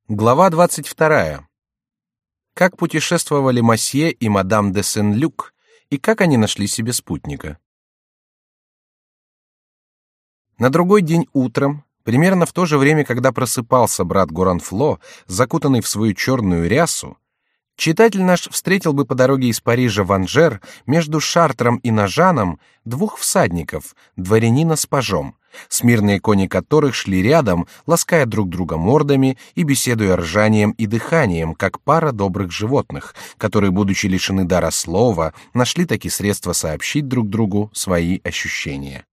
Глава 22. Как путешествовали мосье и мадам де Сен-Люк, и как они нашли себе спутника. На другой день утром, примерно в то же время, когда просыпался брат Горанфло, закутанный в свою черную рясу, читатель наш встретил бы по дороге из Парижа в Анжер между Шартром и Ножаном двух всадников, дворянина с пажом, смирные кони которых шли рядом, лаская друг друга мордами и беседуя ржанием и дыханием, как пара добрых животных, которые, будучи лишены дара слова, нашли таки средства сообщить друг другу свои ощущения.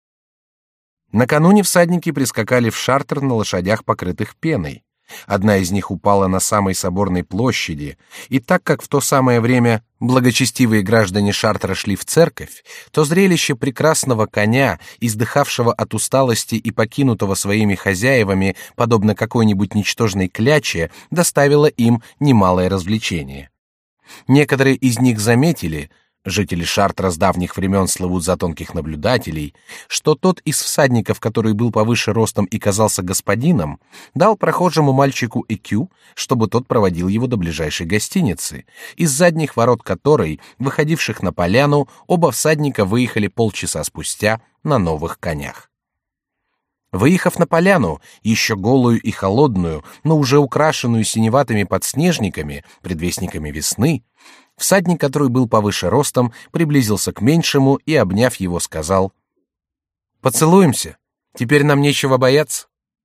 Накануне всадники прискакали в Шартр на лошадях, покрытых пеной. Одна из них упала на самой соборной площади, и так как в то самое время благочестивые граждане Шартра шли в церковь, то зрелище прекрасного коня, издыхавшего от усталости и покинутого своими хозяевами, подобно какой-нибудь ничтожной кляче, доставило им немалое развлечение. Некоторые из них заметили, жители Шартра с давних времен слывут за тонких наблюдателей, что тот из всадников, который был повыше ростом и казался господином, дал прохожему мальчику экю, чтобы тот проводил его до ближайшей гостиницы, из задних ворот которой, выходивших на поляну, оба всадника выехали полчаса спустя на новых конях. Выехав на поляну, еще голую и холодную, но уже украшенную синеватыми подснежниками, предвестниками весны, всадник, который был повыше ростом, приблизился к меньшему и, обняв его, сказал: «Поцелуемся. Теперь нам нечего бояться».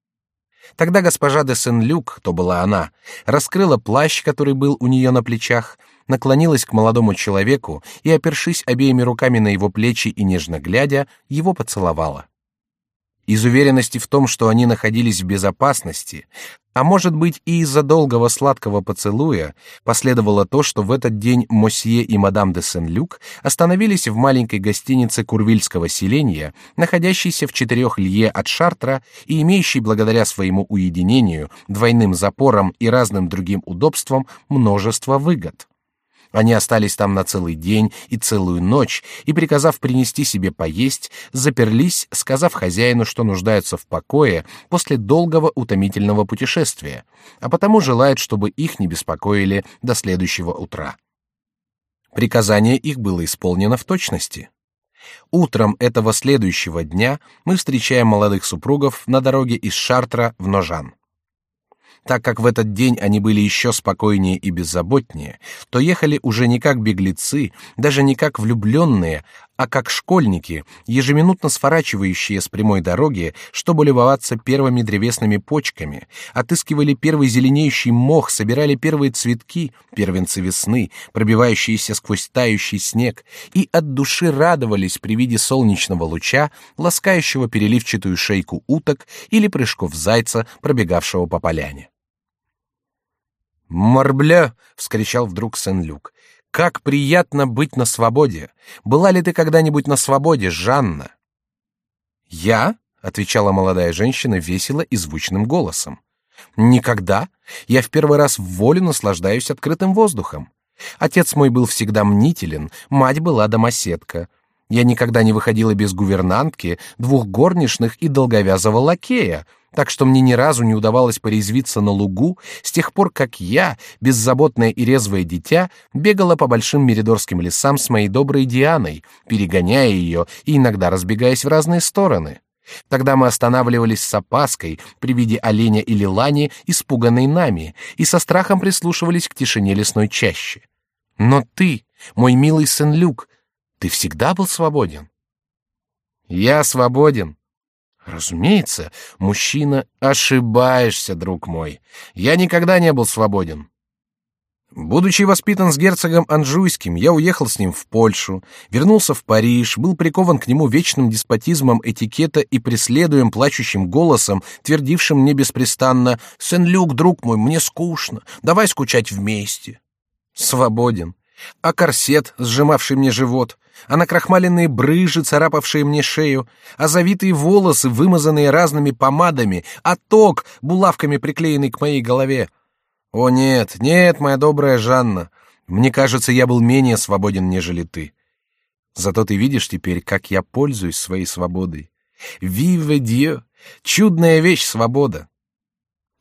Тогда госпожа де Сен-Люк, то была она, раскрыла плащ, который был у нее на плечах, наклонилась к молодому человеку и, опершись обеими руками на его плечи и нежно глядя, его поцеловала. Из уверенности в том, что они находились в безопасности, а может быть и из-за долгого сладкого поцелуя, последовало то, что в этот день мосье и мадам де Сен-Люк остановились в маленькой гостинице курвильского селения, находящейся в 4 лье от Шартра и имеющей благодаря своему уединению, двойным запорам и разным другим удобствам множество выгод. Они остались там на целый день и целую ночь, и, приказав принести себе поесть, заперлись, сказав хозяину, что нуждаются в покое после долгого утомительного путешествия, а потому желают, чтобы их не беспокоили до следующего утра. Приказание их было исполнено в точности. Утром этого следующего дня мы встречаем молодых супругов на дороге из Шартра в Ножан. Так как в этот день они были еще спокойнее и беззаботнее, то ехали уже не как беглецы, даже не как влюбленные, а как школьники, ежеминутно сворачивающие с прямой дороги, чтобы любоваться первыми древесными почками, отыскивали первый зеленеющий мох, собирали первые цветки, первенцы весны, пробивающиеся сквозь тающий снег, и от души радовались при виде солнечного луча, ласкающего переливчатую шейку уток или прыжков зайца, пробегавшего по поляне. «Морбля!» — вскричал вдруг Сен-Люк. «Как приятно быть на свободе! Была ли ты когда-нибудь на свободе, Жанна?» «Я?» — отвечала молодая женщина весело и звучным голосом. «Никогда. Я в первый раз в волю наслаждаюсь открытым воздухом. Отец мой был всегда мнителен, мать была домоседка. Я никогда не выходила без гувернантки, 2 горничных и долговязого лакея, так что мне ни разу не удавалось порезвиться на лугу с тех пор, как я, беззаботное и резвое дитя, бегала по большим меридорским лесам с моей доброй Дианой, перегоняя ее и иногда разбегаясь в разные стороны. Тогда мы останавливались с опаской при виде оленя или лани, испуганной нами, и со страхом прислушивались к тишине лесной чащи. Но ты, мой милый Сен-Люк, ты всегда был свободен?» «Я свободен». «Разумеется, мужчина, ошибаешься, друг мой. Я никогда не был свободен. Будучи воспитан с герцогом Анжуйским, я уехал с ним в Польшу, вернулся в Париж, был прикован к нему вечным деспотизмом этикета и преследуем плачущим голосом, твердившим мне беспрестанно: «Сен-Люк, друг мой, мне скучно, давай скучать вместе». Свободен. А корсет, сжимавший мне живот, а накрахмаленные брыжи, царапавшие мне шею, а завитые волосы, вымазанные разными помадами, а ток, булавками приклеенный к моей голове. О нет, нет, моя добрая Жанна, мне кажется, я был менее свободен, нежели ты. Зато ты видишь теперь, как я пользуюсь своей свободой. Виве Дьё! Чудная вещь свобода!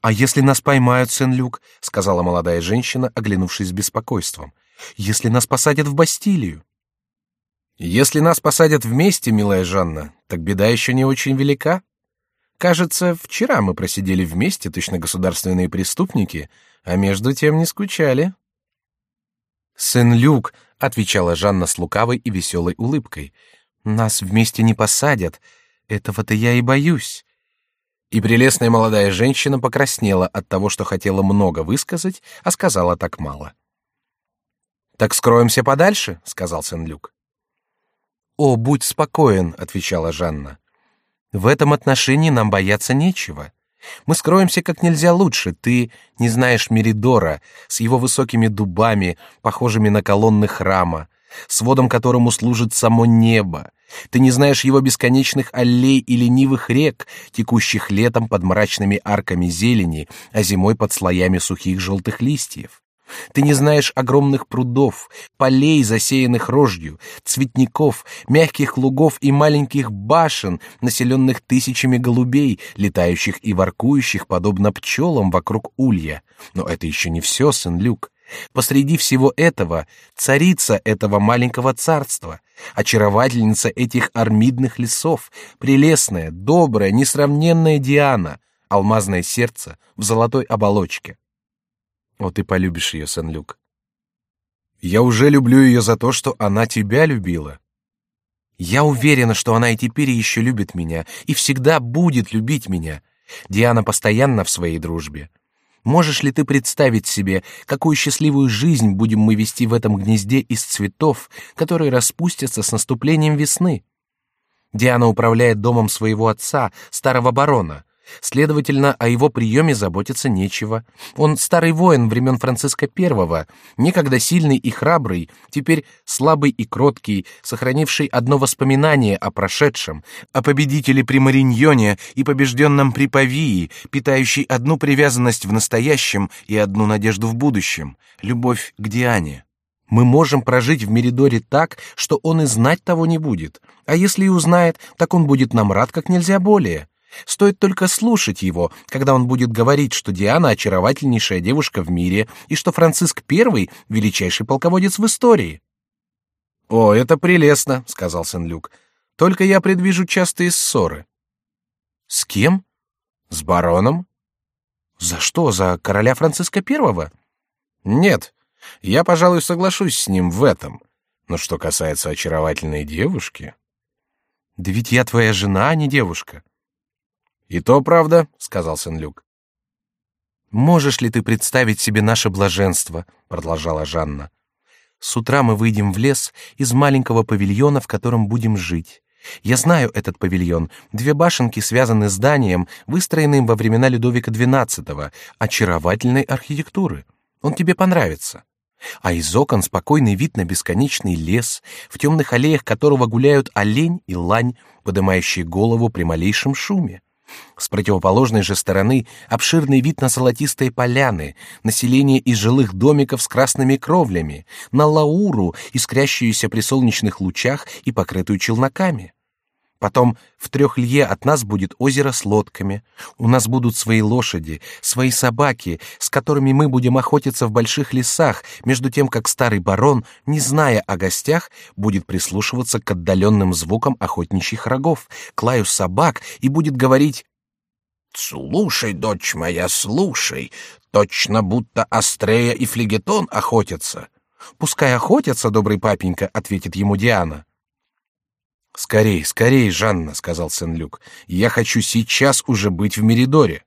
«А если нас поймают, Сен-Люк?» — сказала молодая женщина, оглянувшись с беспокойством. «Если нас посадят в Бастилию?» «Если нас посадят вместе, милая Жанна, так беда еще не очень велика. Кажется, вчера мы просидели вместе, точно государственные преступники, а между тем не скучали». «Сен-Люк», — отвечала Жанна с лукавой и веселой улыбкой, — «нас вместе не посадят. Этого-то я и боюсь». И прелестная молодая женщина покраснела от того, что хотела много высказать, а сказала так мало. «Так скроемся подальше», — сказал Сен-Люк. «О, будь спокоен», — отвечала Жанна. «В этом отношении нам бояться нечего. Мы скроемся как нельзя лучше. Ты не знаешь Меридора с его высокими дубами, похожими на колонны храма, сводом которому служит само небо. Ты не знаешь его бесконечных аллей и ленивых рек, текущих летом под мрачными арками зелени, а зимой под слоями сухих желтых листьев. Ты не знаешь огромных прудов, полей, засеянных рожью, цветников, мягких лугов и маленьких башен, населенных тысячами голубей, летающих и воркующих, подобно пчелам вокруг улья. Но это еще не все, Сен-Люк. Посреди всего этого царица этого маленького царства, очаровательница этих армидных лесов, прелестная, добрая, несравненная Диана, алмазное сердце в золотой оболочке. О, ты полюбишь ее, Сен-Люк. Я уже люблю ее за то, что она тебя любила. Я уверена, что она и теперь еще любит меня, и всегда будет любить меня. Диана постоянна в своей дружбе. Можешь ли ты представить себе, какую счастливую жизнь будем мы вести в этом гнезде из цветов, которые распустятся с наступлением весны? Диана управляет домом своего отца, старого барона. Следовательно, о его приеме заботиться нечего. Он старый воин времен Франциска I, некогда сильный и храбрый, теперь слабый и кроткий, сохранивший одно воспоминание о прошедшем, о победителе при Мариньоне и побежденном при Павии, питающий одну привязанность в настоящем и одну надежду в будущем — любовь к Диане. Мы можем прожить в Меридоре так, что он и знать того не будет, а если и узнает, так он будет нам рад как нельзя более. Стоит только слушать его, когда он будет говорить, что Диана очаровательнейшая девушка в мире и что Франциск I величайший полководец в истории. О, это прелестно, сказал Сен-Люк. Только я предвижу частые ссоры. С кем? С бароном. За что? За короля Франциска I? Нет, я, пожалуй, соглашусь с ним в этом. Но что касается очаровательной девушки... Да ведь я твоя жена, а не девушка. «И то правда», — сказал Сен-Люк. «Можешь ли ты представить себе наше блаженство?» — продолжала Жанна. «С утра мы выйдем в лес из маленького павильона, в котором будем жить. Я знаю этот павильон. 2 башенки связаны зданием, выстроенным во времена Людовика XII, очаровательной архитектуры. Он тебе понравится. А из окон спокойный вид на бесконечный лес, в темных аллеях которого гуляют олень и лань, поднимающие голову при малейшем шуме. С противоположной же стороны обширный вид на золотистые поляны, население из жилых домиков с красными кровлями, на Лауру, искрящуюся при солнечных лучах и покрытую челноками. Потом в 3 лье от нас будет озеро с лодками. У нас будут свои лошади, свои собаки, с которыми мы будем охотиться в больших лесах, между тем как старый барон, не зная о гостях, будет прислушиваться к отдаленным звукам охотничьих рогов, к лаю собак и будет говорить: «Слушай, дочь моя, слушай, точно будто Астрея и Флегетон охотятся». «Пускай охотятся, добрый папенька», — ответит ему Диана. «Скорей, скорей, Жанна», — сказал Сен-Люк. «Я хочу сейчас уже быть в Меридоре».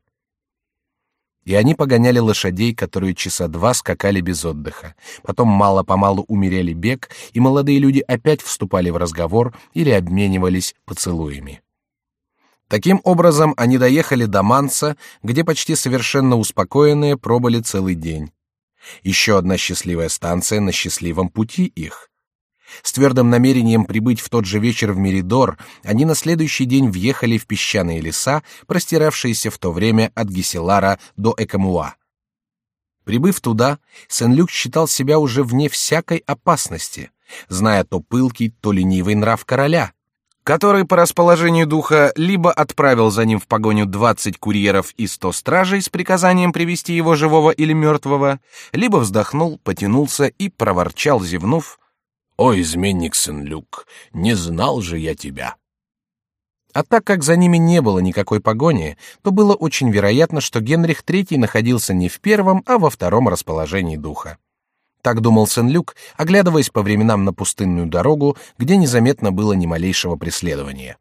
И они погоняли лошадей, которые часа 2 скакали без отдыха. Потом мало-помалу умеряли бег, и молодые люди опять вступали в разговор или обменивались поцелуями. Таким образом, они доехали до Манса, где почти совершенно успокоенные пробыли целый день. Еще одна счастливая станция на счастливом пути их. С твердым намерением прибыть в тот же вечер в Меридор, они на следующий день въехали в песчаные леса, простиравшиеся в то время от Гиселара до Экамуа. Прибыв туда, Сен-Люк считал себя уже вне всякой опасности, зная то пылкий, то ленивый нрав короля. который по расположению духа либо отправил за ним в погоню 20 курьеров и 100 стражей с приказанием привести его живого или мертвого, либо вздохнул, потянулся и проворчал, зевнув: «О, изменник Сен-Люк, не знал же я тебя!» А так как за ними не было никакой погони, то было очень вероятно, что Генрих III находился не в первом, а во втором расположении духа. Так думал Сен-Люк, оглядываясь по временам на пустынную дорогу, где незаметно было ни малейшего преследования.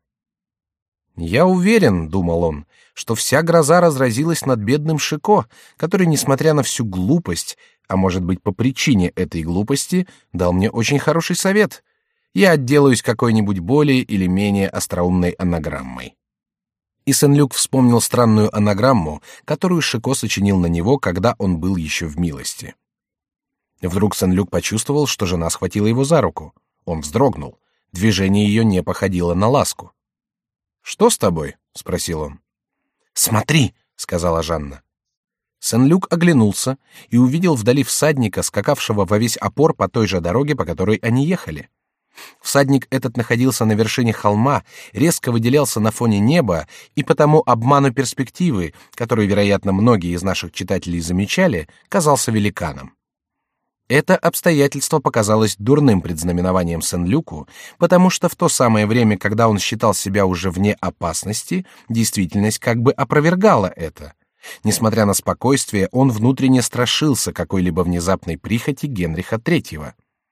«Я уверен, — думал он, — что вся гроза разразилась над бедным Шико, который, несмотря на всю глупость, а может быть по причине этой глупости, дал мне очень хороший совет. Я отделаюсь какой-нибудь более или менее остроумной анаграммой». И Сен-Люк вспомнил странную анаграмму, которую Шико сочинил на него, когда он был еще в милости. Вдруг Сен-Люк почувствовал, что жена схватила его за руку. Он вздрогнул. Движение ее не походило на ласку. «Что с тобой?» — спросил он. «Смотри!» — сказала Жанна. Сен-Люк оглянулся и увидел вдали всадника, скакавшего во весь опор по той же дороге, по которой они ехали. Всадник этот находился на вершине холма, резко выделялся на фоне неба, и потому обману перспективы, который, вероятно, многие из наших читателей замечали, казался великаном. Это обстоятельство показалось дурным предзнаменованием Сен-Люку, потому что в то самое время, когда он считал себя уже вне опасности, действительность как бы опровергала это. Несмотря на спокойствие, он внутренне страшился какой-либо внезапной прихоти Генриха III.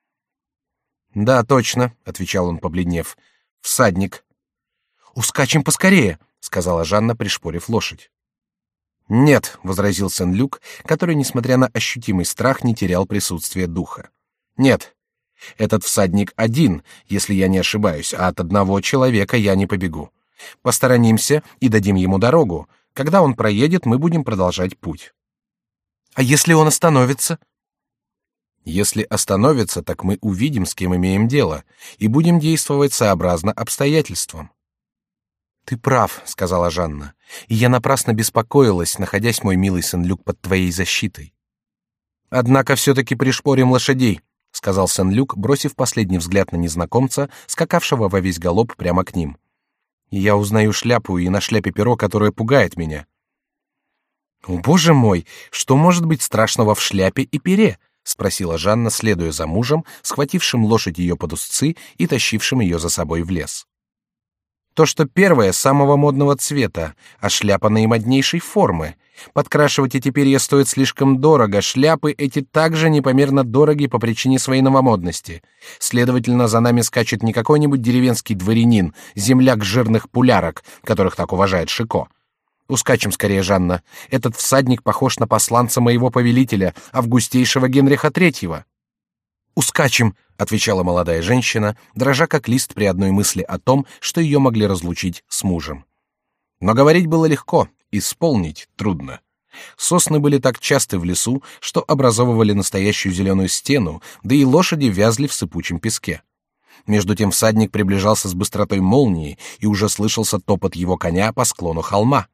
«Да, точно», — отвечал он, побледнев, — «всадник». «Ускачем поскорее», — сказала Жанна, пришпорив лошадь. «Нет», — возразил Сен-Люк, который, несмотря на ощутимый страх, не терял присутствия духа. «Нет, этот всадник один, если я не ошибаюсь, а от одного человека я не побегу. Посторонимся и дадим ему дорогу. Когда он проедет, мы будем продолжать путь». «А если он остановится?» «Если остановится, так мы увидим, с кем имеем дело, и будем действовать сообразно обстоятельствам». «Ты прав», — сказала Жанна, — «и я напрасно беспокоилась, находясь, мой милый Сен-Люк, под твоей защитой». «Однако все-таки пришпорим лошадей», — сказал Сен-Люк, бросив последний взгляд на незнакомца, скакавшего во весь галоп прямо к ним. «Я узнаю шляпу и на шляпе перо, которое пугает меня». «О, боже мой, что может быть страшного в шляпе и пере?» — спросила Жанна, следуя за мужем, схватившим лошадь ее под узцы и тащившим ее за собой в лес. «То, что первое самого модного цвета, а шляпа наимоднейшей формы. Подкрашивать эти перья стоит слишком дорого, шляпы эти также непомерно дороги по причине своей новомодности. Следовательно, за нами скачет не какой-нибудь деревенский дворянин, земляк жирных пулярок, которых так уважает Шико. Ускачем скорее, Жанна. Этот всадник похож на посланца моего повелителя, августейшего Генриха III». «Ускачем», — отвечала молодая женщина, дрожа как лист при одной мысли о том, что ее могли разлучить с мужем. Но говорить было легко, исполнить трудно. Сосны были так часты в лесу, что образовывали настоящую зеленую стену, да и лошади вязли в сыпучем песке. Между тем всадник приближался с быстротой молнии, и уже слышался топот его коня по склону холма.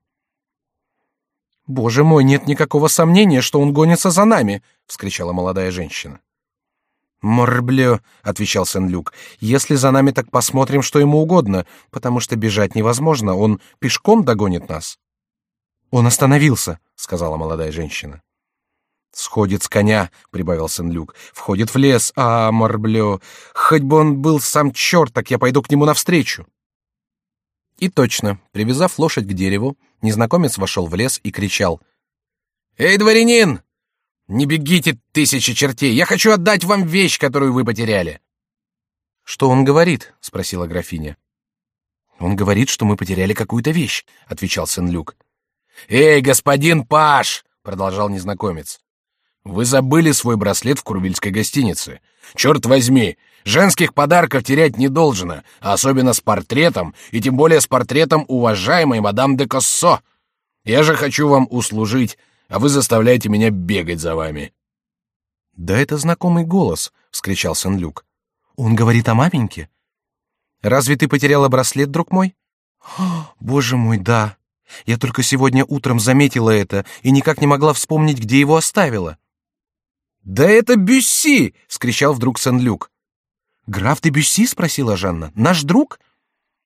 «Боже мой, нет никакого сомнения, что он гонится за нами!» — вскричала молодая женщина. «Морблё», — отвечал Сен-Люк, — «если за нами, так посмотрим, что ему угодно, потому что бежать невозможно, он пешком догонит нас». «Он остановился», — сказала молодая женщина. «Сходит с коня», — прибавил Сен-Люк, — «входит в лес, а, морблё, хоть бы он был сам черт, так я пойду к нему навстречу». И точно, привязав лошадь к дереву, незнакомец вошел в лес и кричал: «Эй, дворянин! Не бегите, тысячи чертей! Я хочу отдать вам вещь, которую вы потеряли!» «Что он говорит?» — спросила графиня. «Он говорит, что мы потеряли какую-то вещь», — отвечал Сен-Люк. «Эй, господин паж!» — продолжал незнакомец. «Вы забыли свой браслет в Курвильской гостинице. Черт возьми! Женских подарков терять не должно, а особенно с портретом, и тем более с портретом уважаемой мадам де Коссо. Я же хочу вам услужить, а вы заставляете меня бегать за вами». «Да это знакомый голос», — вскричал Сен-Люк. «Он говорит о маменьке?» «Разве ты потеряла браслет, друг мой?» «Боже мой, да. Я только сегодня утром заметила это и никак не могла вспомнить, где его оставила». «Да это Бюсси!» — вскричал вдруг Сен-Люк. «Граф де Бюсси?» — спросила Жанна. «Наш друг?»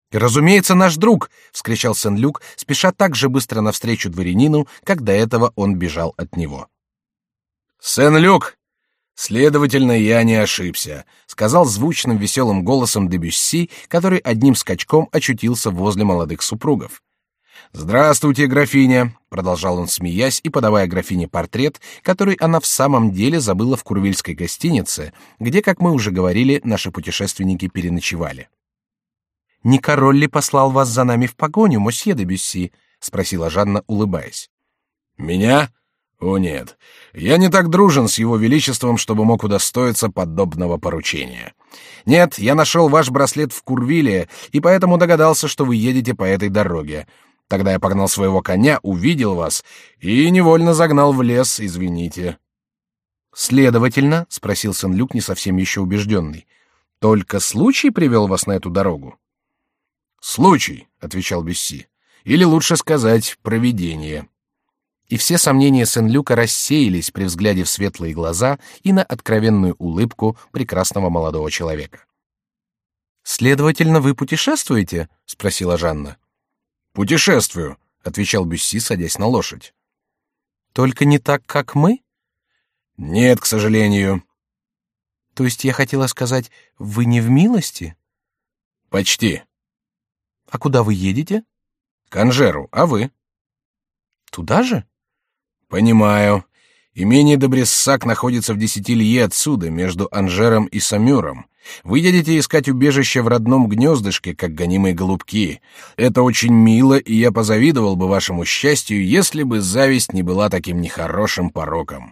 Разумеется, наш друг, вскричал Сен-Люк, спеша так же быстро навстречу дворянину, как до этого он бежал от него. Сен-Люк, следовательно, я не ошибся, сказал звучным веселым голосом Дебюсси, который одним скачком очутился возле молодых супругов. Здравствуйте, графиня, продолжал он, смеясь и подавая графине портрет, который она в самом деле забыла в Курвильской гостинице, где, как мы уже говорили, наши путешественники переночевали. Не король ли послал вас за нами в погоню, мосье де Бюсси? Спросила Жанна, улыбаясь. Меня? О нет, я не так дружен с его величеством, чтобы мог удостоиться подобного поручения. Нет, я нашел ваш браслет в Курвиле и поэтому догадался, что вы едете по этой дороге. Тогда я погнал своего коня, увидел вас и невольно загнал в лес, извините. Следовательно, спросил Сен-Люк, не совсем еще убежденный, только случай привел вас на эту дорогу? Случай, отвечал Бюсси, или лучше сказать, провидение. И все сомнения Сен-Люка рассеялись при взгляде в светлые глаза и на откровенную улыбку прекрасного молодого человека. Следовательно, вы путешествуете? Спросила Жанна. Путешествую, отвечал Бюсси, садясь на лошадь. Только не так, как мы? Нет, к сожалению. То есть я хотела сказать, вы не в милости? Почти. А куда вы едете? К Анжеру, а вы? Туда же? Понимаю. Имение де Брессак находится в 10 лье отсюда, между Анжером и Самюром. Вы едете искать убежище в родном гнездышке, как гонимые голубки. Это очень мило, и я позавидовал бы вашему счастью, если бы зависть не была таким нехорошим пороком.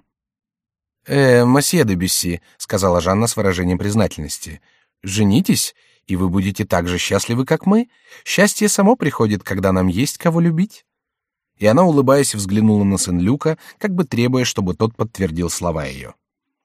Мосье де Бюсси, сказала Жанна с выражением признательности, женитесь, и вы будете так же счастливы, как мы. Счастье само приходит, когда нам есть кого любить. И она, улыбаясь, взглянула на Сен-Люка, как бы требуя, чтобы тот подтвердил слова ее.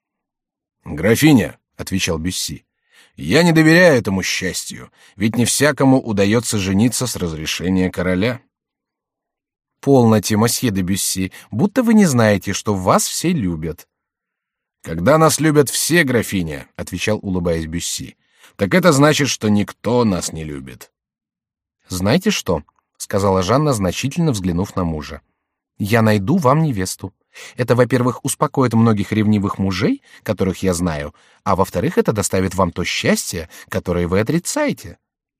Графиня, отвечал Бюсси, я не доверяю этому счастью, ведь не всякому удается жениться с разрешения короля. Полноте, мосье де Бюсси, будто вы не знаете, что вас все любят. Когда нас любят все, графиня, отвечал, улыбаясь Бюсси, так это значит, что никто нас не любит. Знаете что? Сказала Жанна, значительно взглянув на мужа. Я найду вам невесту. Это, во-первых, успокоит многих ревнивых мужей, которых я знаю, а во-вторых, это доставит вам то счастье, которое вы отрицаете.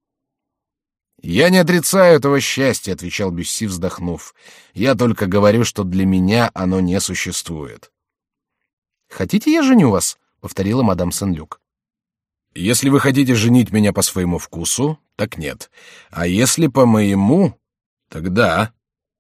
Я не отрицаю этого счастья, отвечал Бюсси, вздохнув. Я только говорю, что для меня оно не существует. Хотите, я женю вас? Повторила мадам Сен-Люк. Если вы хотите женить меня по своему вкусу, так нет. А если по моему, тогда.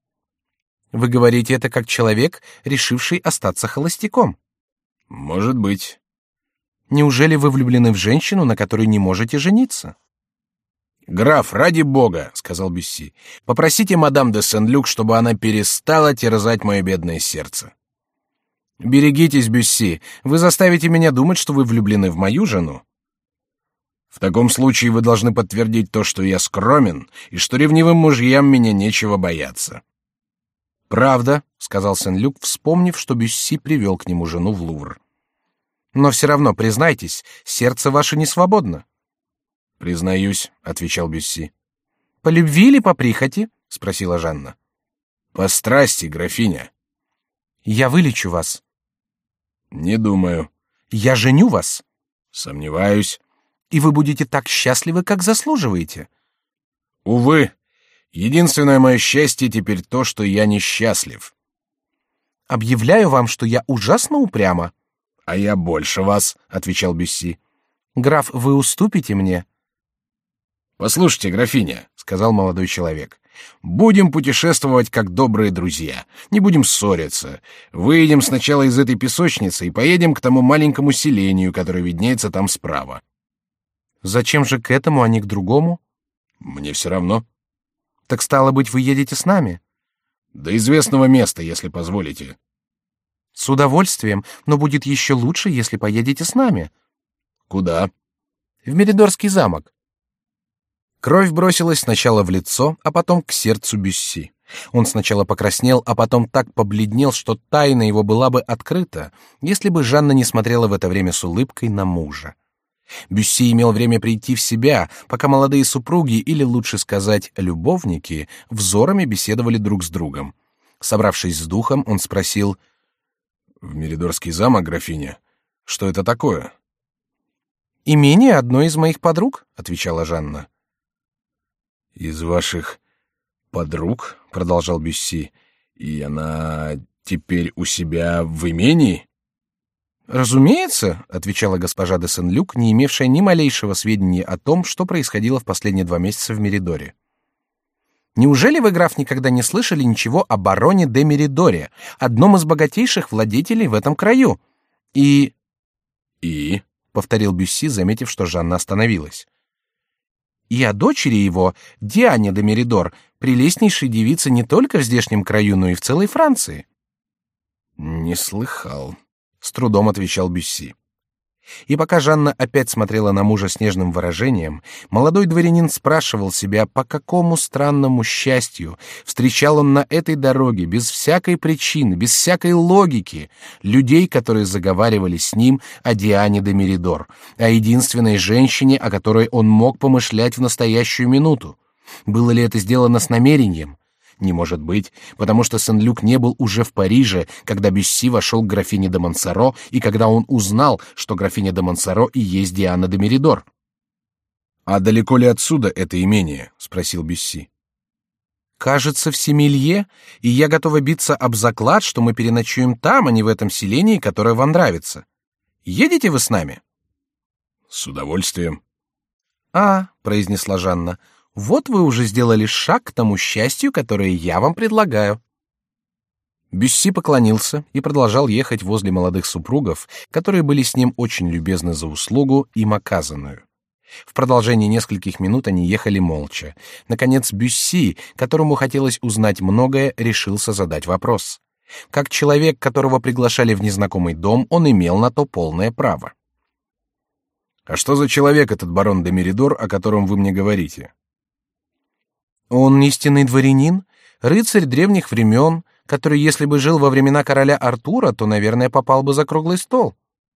Вы говорите это как человек, решивший остаться холостяком. Может быть. Неужели вы влюблены в женщину, на которой не можете жениться? Граф, ради бога, сказал Бюсси, попросите мадам де Сен-Люк, чтобы она перестала терзать мое бедное сердце. Берегитесь, Бюсси, вы заставите меня думать, что вы влюблены в мою жену. В таком случае вы должны подтвердить то, что я скромен, и что ревнивым мужьям меня нечего бояться. Правда, сказал Сен-Люк, вспомнив, что Бюсси привел к нему жену в Лувр. Но все равно, признайтесь, сердце ваше не свободно. Признаюсь, отвечал Бюсси. По любви или по прихоти? Спросила Жанна. По страсти, графиня. Я вылечу вас. Не думаю. Я женю вас. Сомневаюсь. И вы будете так счастливы, как заслуживаете. Увы, единственное мое счастье теперь то, что я несчастлив. Объявляю вам, что я ужасно упряма. А я больше вас, отвечал Бюсси. Граф, вы уступите мне? Послушайте, графиня, сказал молодой человек, будем путешествовать как добрые друзья, не будем ссориться. Выйдем сначала из этой песочницы и поедем к тому маленькому селению, которое виднеется там справа. Зачем же к этому, а не к другому? Мне все равно. Так стало быть, вы едете с нами? До известного места, если позволите. С удовольствием, но будет еще лучше, если поедете с нами. Куда? В Меридорский замок. Кровь бросилась сначала в лицо, а потом к сердцу Бюсси. Он сначала покраснел, а потом так побледнел, что тайна его была бы открыта, если бы Жанна не смотрела в это время с улыбкой на мужа. Бюсси имел время прийти в себя, пока молодые супруги, или лучше сказать, любовники, взорами беседовали друг с другом. Собравшись с духом, он спросил: «В Меридорский замок, графиня? Что это такое?» «Имение одной из моих подруг», — отвечала Жанна. «Из ваших подруг?» — продолжал Бюсси. «И она теперь у себя в имении?» «Разумеется», — отвечала госпожа де Сен-Люк, не имевшая ни малейшего сведения о том, что происходило в последние 2 месяца в Меридоре. «Неужели вы, граф, никогда не слышали ничего о бароне де Меридоре, одном из богатейших владетелей в этом краю? И...» — повторил Бюсси, заметив, что Жанна остановилась. «И о дочери его, Диане де Меридор, прелестнейшей девице не только в здешнем краю, но и в целой Франции». «Не слыхал», — с трудом отвечал Бюсси. И пока Жанна опять смотрела на мужа с нежным выражением, молодой дворянин спрашивал себя, по какому странному счастью встречал он на этой дороге без всякой причины, без всякой логики людей, которые заговаривали с ним о Диане де Меридор, о единственной женщине, о которой он мог помышлять в настоящую минуту. Было ли это сделано с намерением? Не может быть, потому что Сен-Люк не был уже в Париже, когда Бюсси вошел к графине де Монсоро, и когда он узнал, что графиня де Монсоро и есть Диана де Меридор. «А далеко ли отсюда это имение?» — спросил Бюсси. «Кажется, в Семилье, и я готова биться об заклад, что мы переночуем там, а не в этом селении, которое вам нравится. Едете вы с нами?» «С удовольствием». «произнесла Жанна, — вот вы уже сделали шаг к тому счастью, которое я вам предлагаю». Бюсси поклонился и продолжал ехать возле молодых супругов, которые были с ним очень любезны за услугу, им оказанную. В продолжении нескольких минут они ехали молча. Наконец Бюсси, которому хотелось узнать многое, решился задать вопрос. Как человек, которого приглашали в незнакомый дом, он имел на то полное право. «А что за человек этот барон де Меридор, о котором вы мне говорите?» «Он истинный дворянин, рыцарь древних времен, который, если бы жил во времена короля Артура, то, наверное, попал бы за круглый стол».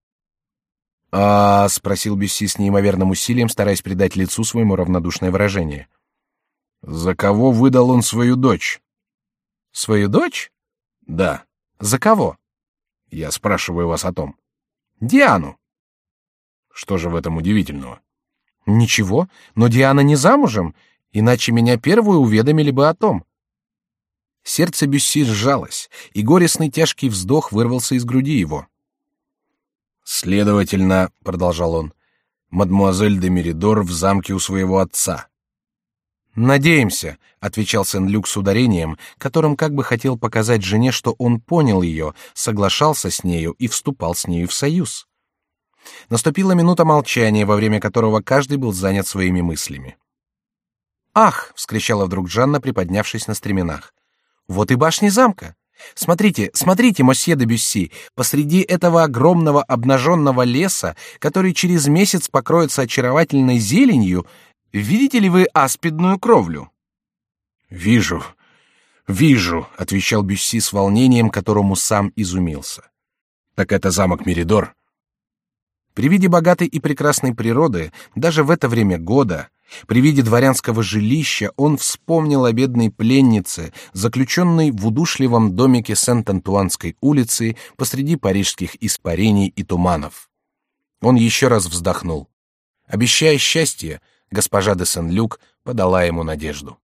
Спросил Бюсси с неимоверным усилием, стараясь придать лицу своему равнодушное выражение. «За кого выдал он свою дочь?» «Свою дочь?» «Да». «За кого?» «Я спрашиваю вас о том». «Диану». «Что же в этом удивительного?» «Ничего, но Диана не замужем, иначе меня первую уведомили бы о том». Сердце Бюсси сжалось, и горестный тяжкий вздох вырвался из груди его. «Следовательно, — продолжал он, — мадмуазель де Меридор в замке у своего отца». «Надеемся», — отвечал Сен-Люк с ударением, которым как бы хотел показать жене, что он понял ее, соглашался с нею и вступал с нею в союз. Наступила минута молчания, во время которого каждый был занят своими мыслями. «Ах!» — вскричала вдруг Жанна, приподнявшись на стременах. «Вот и башни замка! Смотрите, смотрите, мосье де Бюсси, посреди этого огромного обнаженного леса, который через месяц покроется очаровательной зеленью, видите ли вы аспидную кровлю?» «Вижу, вижу», — отвечал Бюсси с волнением, которому сам изумился. «Так это замок Меридор?» При виде богатой и прекрасной природы, даже в это время года, при виде дворянского жилища, он вспомнил о бедной пленнице, заключенной в удушливом домике Сент-Антуанской улицы посреди парижских испарений и туманов. Он еще раз вздохнул. Обещая счастье, госпожа де Сен-Люк подала ему надежду.